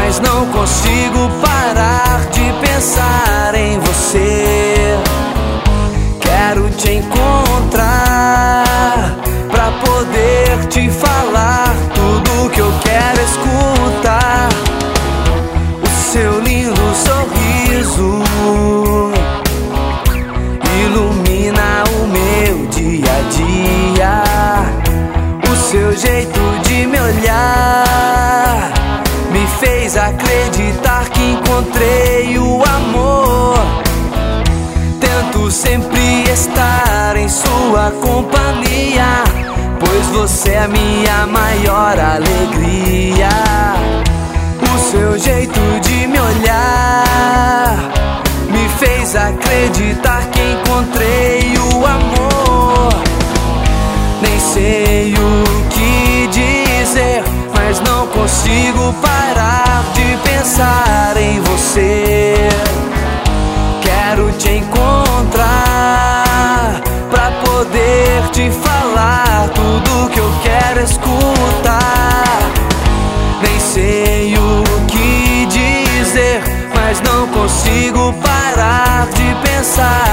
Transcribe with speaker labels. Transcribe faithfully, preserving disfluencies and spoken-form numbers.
Speaker 1: mas não consigo parar de pensar em você. Quero te encontrar pra poder te falar tudo que eu quero escutar. O seu lindo sorriso ilumina o meu dia a dia. O seu jeito de me olhar me fez acreditar que encontrei o amor. Tento sempre estar em sua companhia, pois você é minha maior alegria. O seu jeito de me olhar me fez acreditar que encontrei o amor. Nem sei o que dizer, mas não consigo parar de pensar em você. Quero te encontrar pra poder te falar tudo que eu quero escutar. Nem sei o que dizer, mas não consigo parar de pensar